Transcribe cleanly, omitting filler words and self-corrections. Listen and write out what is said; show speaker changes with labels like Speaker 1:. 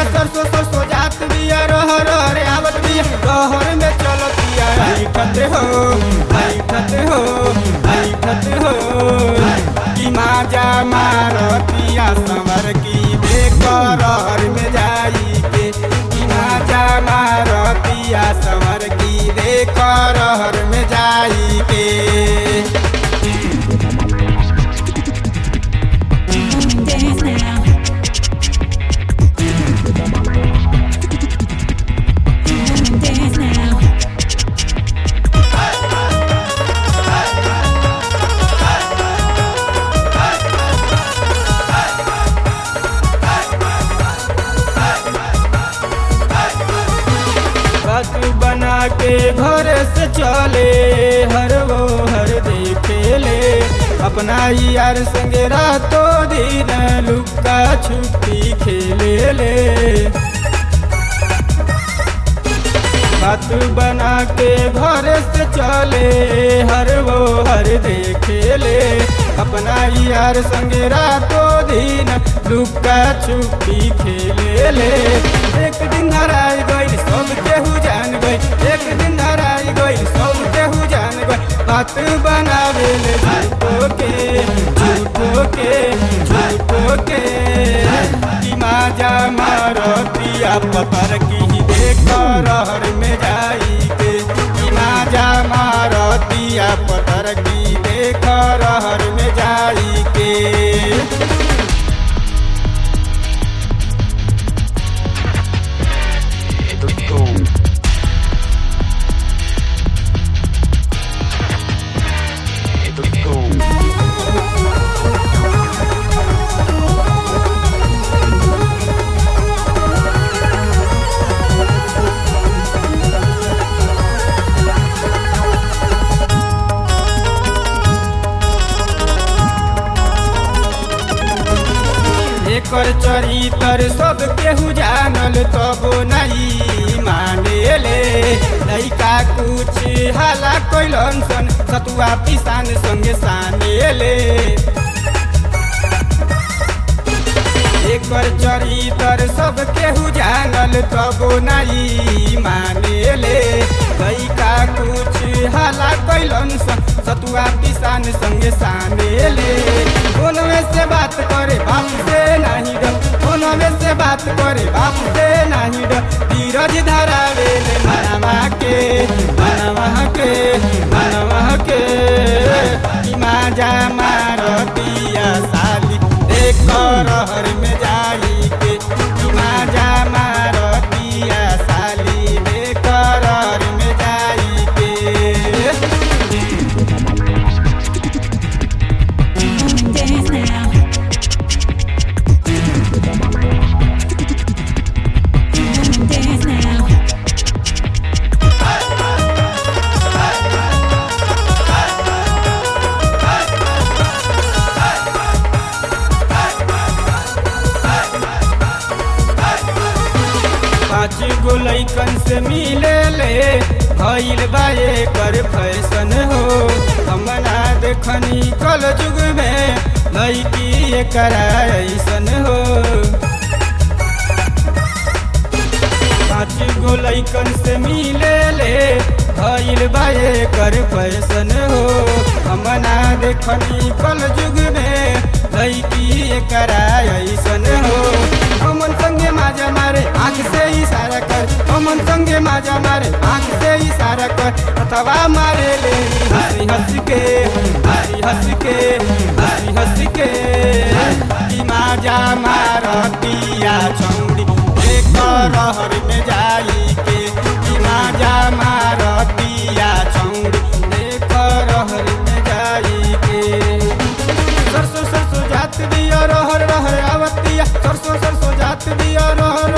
Speaker 1: सरसों सरसों जात बिया रहर रे आवत बिया रहर में चलतिया बैठत हो कि माजा मारतिया संवर की देख रहर में जाई के कि माजा मारतिया संवर की देख रहर में जाई के
Speaker 2: Dance now. Dance now.
Speaker 1: बात बना के घर से चले हर वो हर देखे ले अपना यार संगे रातों दिन लुका छुपी खेले ले बात बना के घर से चले हर वो हर देखे ले अपना यार संगे रातों दिन लुका छुपी खेले ले एक दिन हराई गई सब केहू जान गई एक दिन हराई गई सब केहू जान गई बात बनावे ले झूठो के कि माजा मारतिया पतर की देख रहर में जाई के कि माजा मारतिया पतर की देख रहर में जाई के एकर चरितर सब केहू जानल तबो नहीं माने ले लइका कुछ हाला कैलन सन सतुआ पिसान संगे साने ले एकर चरितर सब केहू जानल तबो नहीं माने ले लइका कुछ हाला कैलन सन सतुआ पिसान संगे साने ले फोनवे से बात करे बाप से नहीं डर फोनवे से बात करे बाप से नहीं डर धीरज धरावे ले मनवा के कि माजा मारतिया साली देख रहर में जाई के कि माजा मारतिया साली देख रहर में जाई के
Speaker 2: Dance now. Dance now.
Speaker 1: पाँच गो लइकन से मिले ले भइल बा एकर फैशन हो हम ना देखनी कल जुग में लइकी एकरा ऐसन हो पाँच गो लइकन से मिले ले भइल बा एकर फैशन हो हम ना देखनी कल जुग में लइकी एकरा ऐसन हो हमन संगे माजा मारे आँख से इशारा कर हमन संगे माजा मारे आँख से इशारा कर अथवा मारे ले हंस के कि माजा मारतिया छौड़ी देख रहर में जाई के कि माजा मारतिया छौड़ी देख रहर में जाई के सरसों सरसों जात दिया रहर रहर आवतिया सरसों सरसों जात दिया रहर